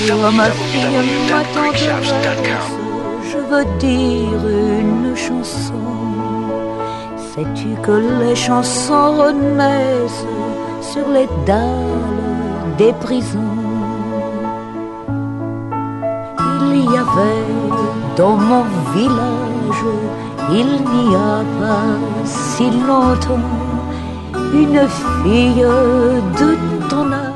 Toi ma fille, ma tendresse, je veux dire une chanson. Sais-tu que les chansons renaissent sur les dalles des prisons? Il y avait dans mon village, il n'y a pas si longtemps, une fille de ton âge